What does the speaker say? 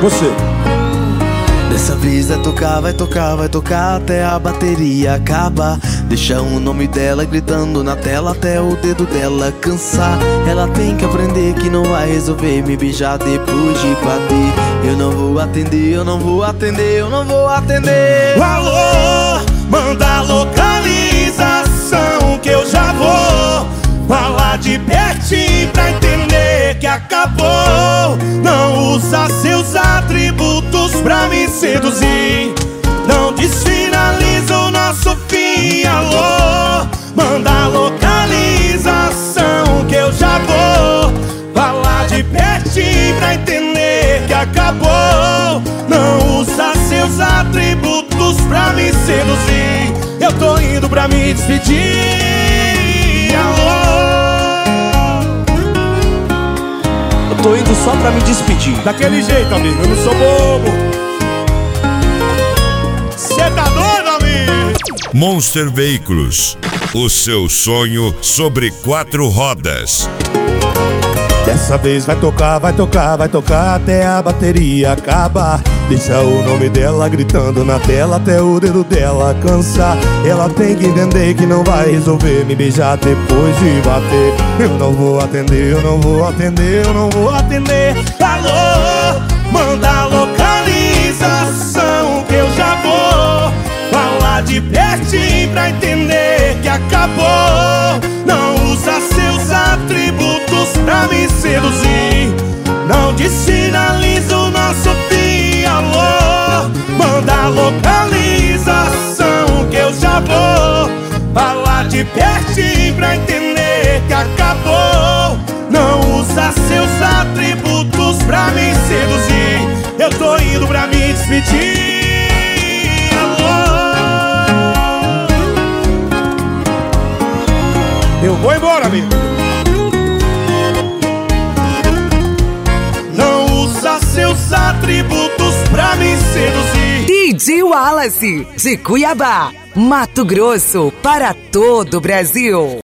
Você. Dessa vez vai tocar, vai tocar, vai tocar até a bateria acabar. Deixa o nome dela gritando na tela até o dedo dela cansar. Ela tem que aprender que não vai resolver me beijar depois de bater. Eu não vou atender, eu não vou atender, eu não vou atender. Alô, manda localização que eu já vou falar de pertinho pra entender que acabou. Não usa seus atributos pra me seduzir. Não desfinaliza o nosso fim. Alô, manda localização que eu já vou falar de pertinho pra entender que acabou. Não usa seus atributos pra me seduzir. Eu tô indo pra me despedir. Alô, eu tô indo só pra me despedir. daquele jeito, amigo, eu não sou bobo. Cê tá doido, amigo? Monster Veículos, o seu sonho sobre 4 rodas. Dessa vez vai tocar, vai tocar, vai tocar até a bateria acabar. Deixa o nome dela gritando na tela até o dedo dela cansar. Ela tem que entender que não vai resolver me beijar depois de bater. Eu não vou atender, eu não vou atender, eu não vou atender. Alô, manda localização que eu já vou falar de pertinho pra entender que acabou. Não usa seus atributos pra me seduzir. Não desfinaliza o nosso fim. Alô, manda localização que eu já vou falar de pertinho pra entender que acabou. Não usa seus atributos pra me seduzir. Eu tô indo pra me despedir. Alô, eu vou embora, amigo. Não usa seus atributos pra me seduzir. DJ Wallace, de Cuiabá, Mato Grosso, para todo o Brasil.